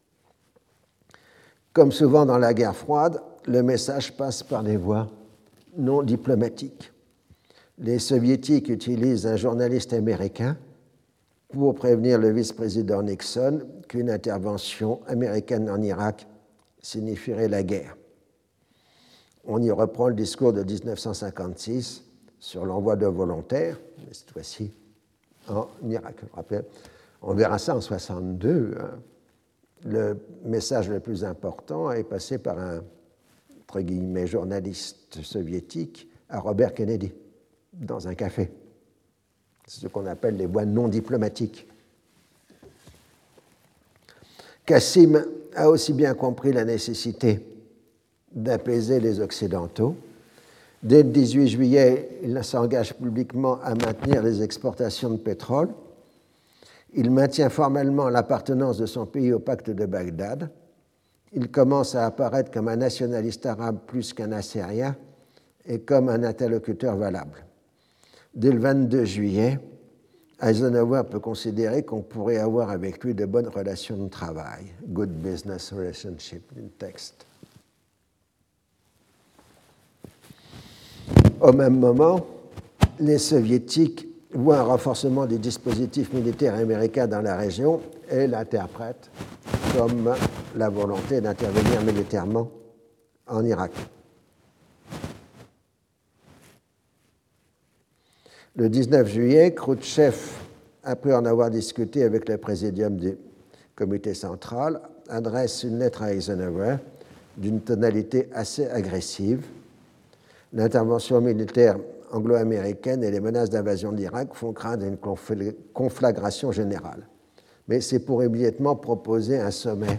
Comme souvent dans la guerre froide, le message passe par des voies non diplomatiques. Les Soviétiques utilisent un journaliste américain pour prévenir le vice-président Nixon qu'une intervention américaine en Irak signifierait la guerre. On y reprend le discours de dix-neuf cent cinquante-six sur l'envoi de volontaires, mais cette fois-ci en Irak. On verra ça en soixante-deux. Le message le plus important est passé par un, entre guillemets, journaliste soviétique à Robert Kennedy, dans un café. C'est ce qu'on appelle les voies non diplomatiques. Kassim a aussi bien compris la nécessité d'apaiser les Occidentaux. Dès le dix-huit juillet, il s'engage publiquement à maintenir les exportations de pétrole. Il maintient formellement l'appartenance de son pays au pacte de Bagdad. Il commence à apparaître comme un nationaliste arabe plus qu'un assyrien et comme un interlocuteur valable. Dès le vingt-deux juillet, Eisenhower peut considérer qu'on pourrait avoir avec lui de bonnes relations de travail. Good business relationship, in texte. Au même moment, les Soviétiques voient un renforcement des dispositifs militaires américains dans la région et l'interprètent comme la volonté d'intervenir militairement en Irak. Le dix-neuf juillet, Khrouchtchev, après en avoir discuté avec le présidium du comité central, adresse une lettre à Eisenhower d'une tonalité assez agressive. L'intervention militaire anglo-américaine et les menaces d'invasion d'Irak font craindre une conflagration générale. Mais c'est pour immédiatement proposer un sommet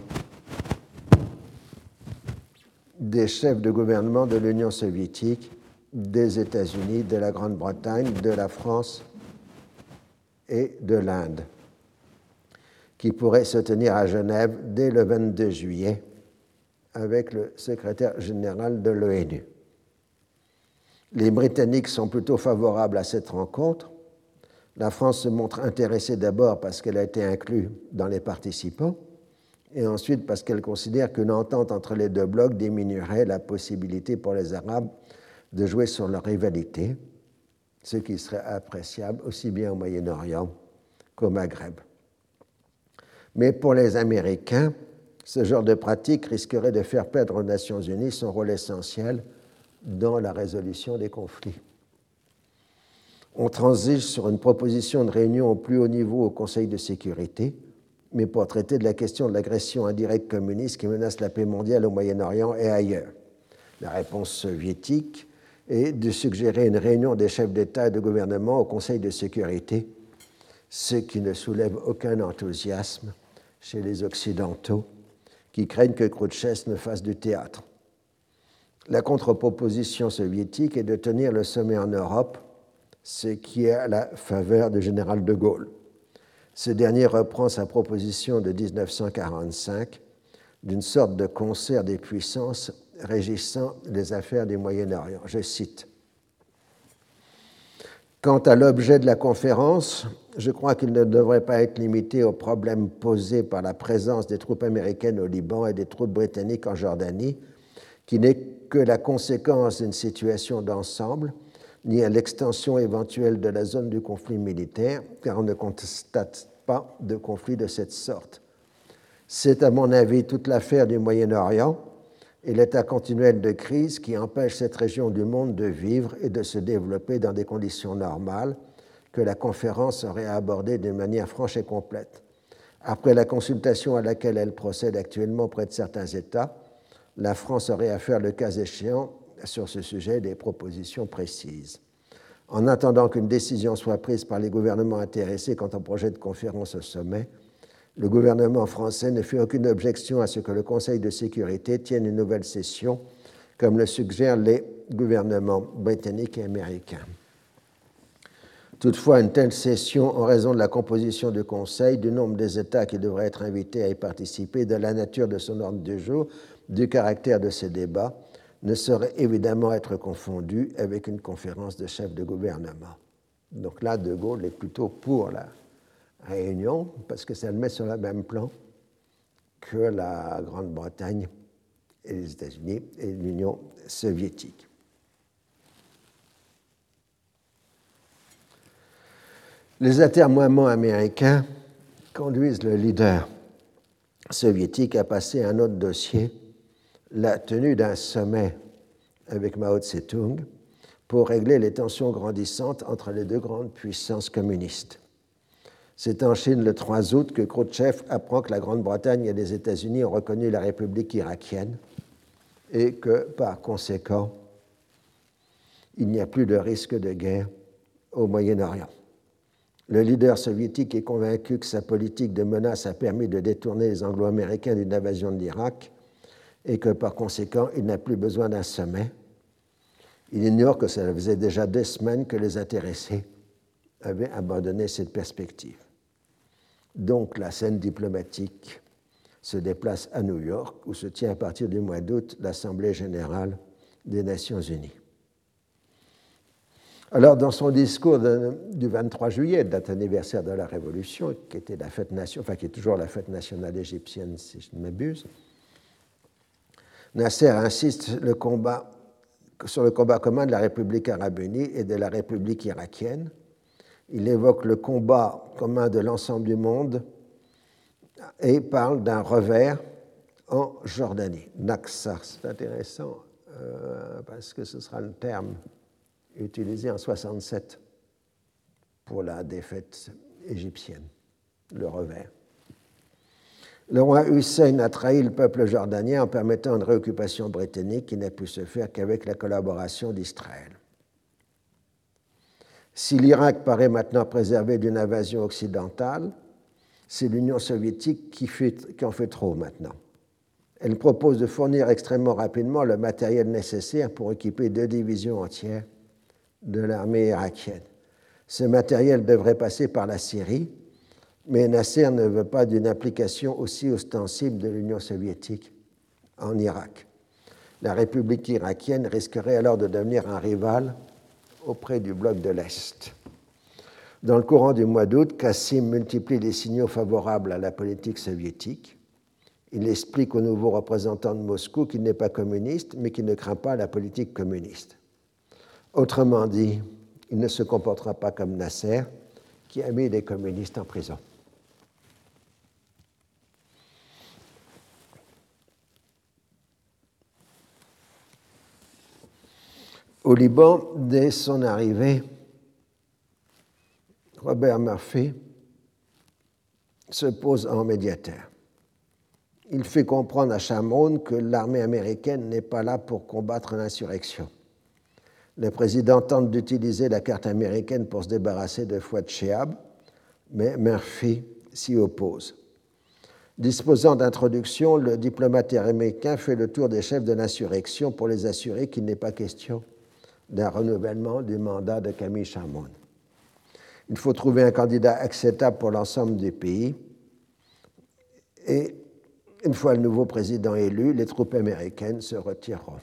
des chefs de gouvernement de l'Union soviétique, des États-Unis, de la Grande-Bretagne, de la France et de l'Inde, qui pourrait se tenir à Genève dès le vingt-deux juillet avec le secrétaire général de l'ONU. Les Britanniques sont plutôt favorables à cette rencontre. La France se montre intéressée d'abord parce qu'elle a été inclue dans les participants et ensuite parce qu'elle considère qu'une entente entre les deux blocs diminuerait la possibilité pour les Arabes de jouer sur leur rivalité, ce qui serait appréciable aussi bien au Moyen-Orient qu'au Maghreb. Mais pour les Américains, ce genre de pratique risquerait de faire perdre aux Nations unies son rôle essentiel dans la résolution des conflits. On transige sur une proposition de réunion au plus haut niveau au Conseil de sécurité, mais pour traiter de la question de l'agression indirecte communiste qui menace la paix mondiale au Moyen-Orient et ailleurs. La réponse soviétique est de suggérer une réunion des chefs d'État et de gouvernement au Conseil de sécurité, ce qui ne soulève aucun enthousiasme chez les Occidentaux, qui craignent que Khrouchtchev ne fasse du théâtre. La contre-proposition soviétique est de tenir le sommet en Europe, ce qui est à la faveur du général de Gaulle. Ce dernier reprend sa proposition de mille neuf cent quarante-cinq d'une sorte de concert des puissances régissant les affaires du Moyen-Orient. Je cite. Quant à l'objet de la conférence, je crois qu'il ne devrait pas être limité aux problèmes posés par la présence des troupes américaines au Liban et des troupes britanniques en Jordanie, qui n'est que la conséquence d'une situation d'ensemble, ni à l'extension éventuelle de la zone du conflit militaire, car on ne constate pas de conflit de cette sorte. C'est à mon avis toute l'affaire du Moyen-Orient et l'état continuel de crise qui empêche cette région du monde de vivre et de se développer dans des conditions normales que la conférence aurait abordées d'une manière franche et complète. Après la consultation à laquelle elle procède actuellement près de certains États, la France aurait à faire le cas échéant sur ce sujet des propositions précises. En attendant qu'une décision soit prise par les gouvernements intéressés quant au projet de conférence au sommet, le gouvernement français ne fait aucune objection à ce que le Conseil de sécurité tienne une nouvelle session, comme le suggèrent les gouvernements britanniques et américains. Toutefois, une telle session, en raison de la composition du Conseil, du nombre des États qui devraient être invités à y participer, de la nature de son ordre du jour, du caractère de ces débats, ne saurait évidemment être confondue avec une conférence de chefs de gouvernement. Donc là, De Gaulle est plutôt pour la réunion, parce que ça le met sur le même plan que la Grande-Bretagne et les États-Unis et l'Union soviétique. Les atermoiements américains conduisent le leader soviétique à passer à un autre dossier, la tenue d'un sommet avec Mao Tse-tung pour régler les tensions grandissantes entre les deux grandes puissances communistes. C'est en Chine le trois août que Khrouchtchev apprend que la Grande-Bretagne et les États-Unis ont reconnu la République irakienne et que, par conséquent, il n'y a plus de risque de guerre au Moyen-Orient. Le leader soviétique est convaincu que sa politique de menace a permis de détourner les Anglo-Américains d'une invasion de l'Irak et que par conséquent, il n'a plus besoin d'un sommet. Il ignore que ça faisait déjà deux semaines que les intéressés avaient abandonné cette perspective. Donc la scène diplomatique se déplace à New York, où se tient à partir du mois d'août l'Assemblée générale des Nations unies. Alors, dans son discours de, du vingt-trois juillet, date anniversaire de la Révolution, qui était la fête nationale, enfin qui est toujours la fête nationale égyptienne, si je ne m'abuse, Nasser insiste le combat, sur le combat commun de la République arabe unie et de la République irakienne. Il évoque le combat commun de l'ensemble du monde et parle d'un revers en Jordanie. Naksa, c'est intéressant euh, parce que ce sera le terme utilisé en soixante-sept pour la défaite égyptienne, le revers. Le roi Hussein a trahi le peuple jordanien en permettant une réoccupation britannique qui n'a pu se faire qu'avec la collaboration d'Israël. Si l'Irak paraît maintenant préservé d'une invasion occidentale, c'est l'Union soviétique qui, fait, qui en fait trop maintenant. Elle propose de fournir extrêmement rapidement le matériel nécessaire pour équiper deux divisions entières de l'armée irakienne. Ce matériel devrait passer par la Syrie, mais Nasser ne veut pas d'une implication aussi ostensible de l'Union soviétique en Irak. La République irakienne risquerait alors de devenir un rival auprès du bloc de l'Est. Dans le courant du mois d'août, Kassim multiplie les signaux favorables à la politique soviétique. Il explique au nouveau représentant de Moscou qu'il n'est pas communiste, mais qu'il ne craint pas la politique communiste. Autrement dit, il ne se comportera pas comme Nasser, qui a mis les communistes en prison. Au Liban, dès son arrivée, Robert Murphy se pose en médiateur. Il fait comprendre à Chamoun que l'armée américaine n'est pas là pour combattre l'insurrection. Le président tente d'utiliser la carte américaine pour se débarrasser de Fouad Chehab, mais Murphy s'y oppose. Disposant d'introduction, le diplomate américain fait le tour des chefs de l'insurrection pour les assurer qu'il n'est pas question d'un renouvellement du mandat de Camille Chamoun. Il faut trouver un candidat acceptable pour l'ensemble du pays et, une fois le nouveau président élu, les troupes américaines se retireront.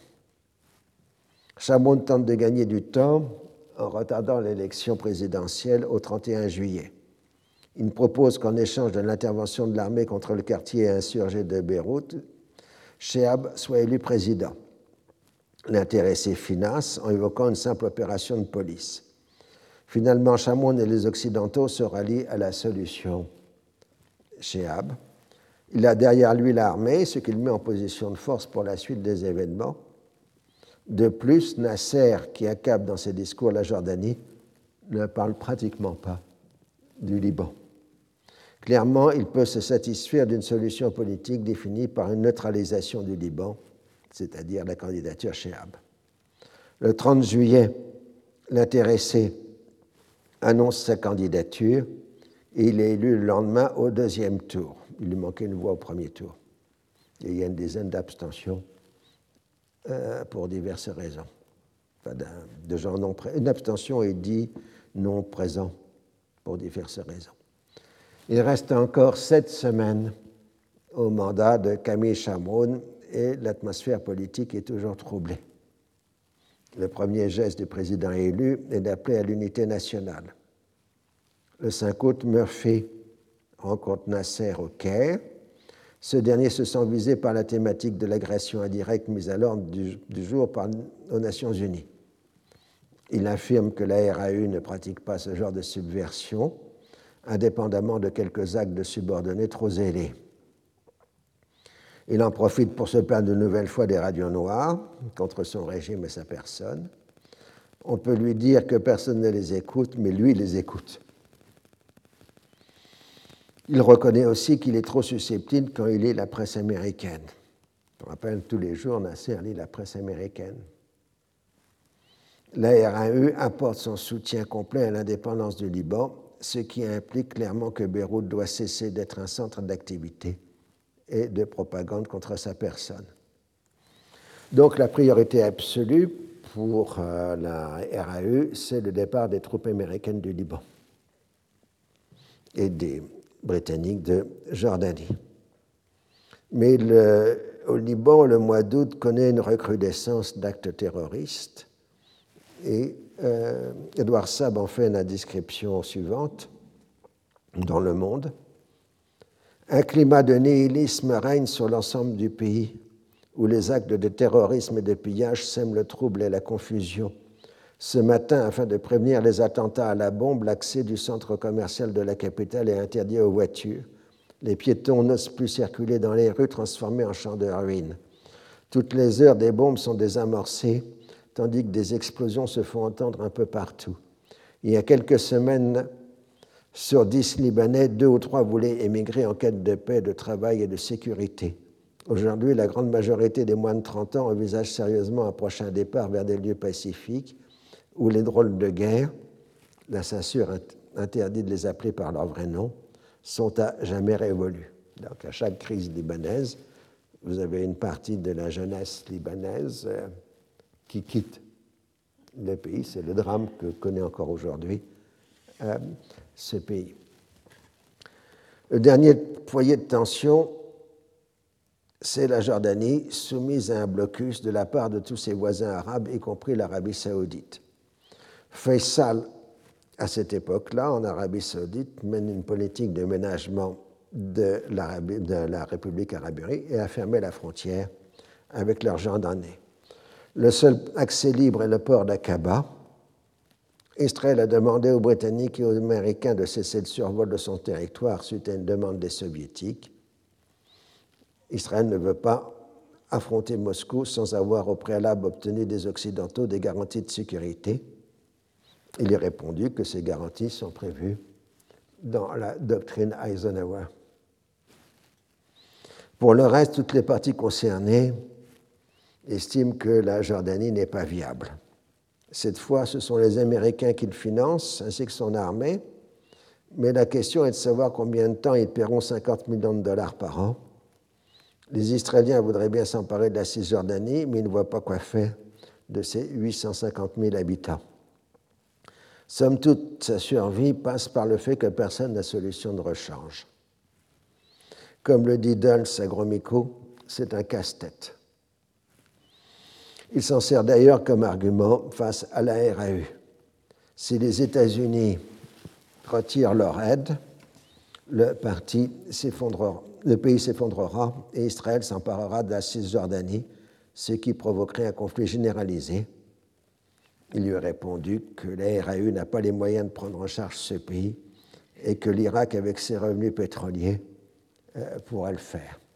Chamoun tente de gagner du temps en retardant l'élection présidentielle au trente et un juillet. Il propose qu'en échange de l'intervention de l'armée contre le quartier insurgé de Beyrouth, Chehab soit élu président. L'intéressé finance en évoquant une simple opération de police. Finalement, Chamoun et les Occidentaux se rallient à la solution Chehab. Il a derrière lui l'armée, ce qui le met en position de force pour la suite des événements. De plus, Nasser, qui accable dans ses discours la Jordanie, ne parle pratiquement pas du Liban. Clairement, il peut se satisfaire d'une solution politique définie par une neutralisation du Liban, c'est-à-dire la candidature Chehab. Le trente juillet, l'intéressé annonce sa candidature et il est élu le lendemain au deuxième tour. Il lui manquait une voix au premier tour. Et il y a une dizaine d'abstentions euh, pour diverses raisons. Enfin, de gens non présents. Une abstention est dit non présent pour diverses raisons. Il reste encore sept semaines au mandat de Camille Chamoun et l'atmosphère politique est toujours troublée. Le premier geste du président élu est d'appeler à l'unité nationale. Le cinq août, Murphy rencontre Nasser au Caire. Ce dernier se sent visé par la thématique de l'agression indirecte mise à l'ordre du, du jour par aux Nations unies. Il affirme que la R A U ne pratique pas ce genre de subversion, indépendamment de quelques actes de subordonnés trop zélés. Il en profite pour se plaindre de nouvelles fois des radios noires contre son régime et sa personne. On peut lui dire que personne ne les écoute, mais lui les écoute. Il reconnaît aussi qu'il est trop susceptible quand il lit la presse américaine. Je rappelle, tous les jours, Nasser lit la presse américaine. La R A U apporte son soutien complet à l'indépendance du Liban, ce qui implique clairement que Beyrouth doit cesser d'être un centre d'activité et de propagande contre sa personne. Donc la priorité absolue pour euh, la R A U, c'est le départ des troupes américaines du Liban et des Britanniques de Jordanie. Mais le, au Liban, le mois d'août connaît une recrudescence d'actes terroristes et euh, Édouard Saab en fait la description suivante dans Le Monde. Un climat de nihilisme règne sur l'ensemble du pays, où les actes de terrorisme et de pillage sèment le trouble et la confusion. Ce matin, afin de prévenir les attentats à la bombe, l'accès du centre commercial de la capitale est interdit aux voitures. Les piétons n'osent plus circuler dans les rues transformées en champs de ruines. Toutes les heures, des bombes sont désamorcées, tandis que des explosions se font entendre un peu partout. Il y a quelques semaines, sur dix Libanais, deux ou trois voulaient émigrer en quête de paix, de travail et de sécurité. Aujourd'hui, la grande majorité des moins de trente ans envisagent sérieusement un prochain départ vers des lieux pacifiques où les drôles de guerre, la censure interdit de les appeler par leur vrai nom, sont à jamais révolus. Donc, à chaque crise libanaise, vous avez une partie de la jeunesse libanaise euh, qui quitte le pays. C'est le drame que connaît encore aujourd'hui euh, ce pays. Le dernier foyer de tension, c'est la Jordanie, soumise à un blocus de la part de tous ses voisins arabes, y compris l'Arabie saoudite. Faisal, à cette époque-là, en Arabie saoudite, mène une politique de ménagement de, de la République arabe unie et a fermé la frontière avec leur Jordanie. Le seul accès libre est le port d'Aqaba. Israël a demandé aux Britanniques et aux Américains de cesser le survol de son territoire suite à une demande des Soviétiques. Israël ne veut pas affronter Moscou sans avoir au préalable obtenu des Occidentaux des garanties de sécurité. Il est répondu que ces garanties sont prévues dans la doctrine Eisenhower. Pour le reste, toutes les parties concernées estiment que la Jordanie n'est pas viable. Cette fois, ce sont les Américains qui le financent, ainsi que son armée, mais la question est de savoir combien de temps ils paieront cinquante millions de dollars par an. Les Israéliens voudraient bien s'emparer de la Cisjordanie, mais ils ne voient pas quoi faire de ces huit cent cinquante mille habitants. Somme toute, sa survie passe par le fait que personne n'a solution de rechange. Comme le dit Dulles à Gromyko, c'est un casse-tête. Il s'en sert d'ailleurs comme argument face à la R A U. Si les États-Unis retirent leur aide, le, parti s'effondrera, le pays s'effondrera et Israël s'emparera de la Cisjordanie, ce qui provoquerait un conflit généralisé. Il lui a répondu que la R A U n'a pas les moyens de prendre en charge ce pays et que l'Irak, avec ses revenus pétroliers, euh, pourra le faire.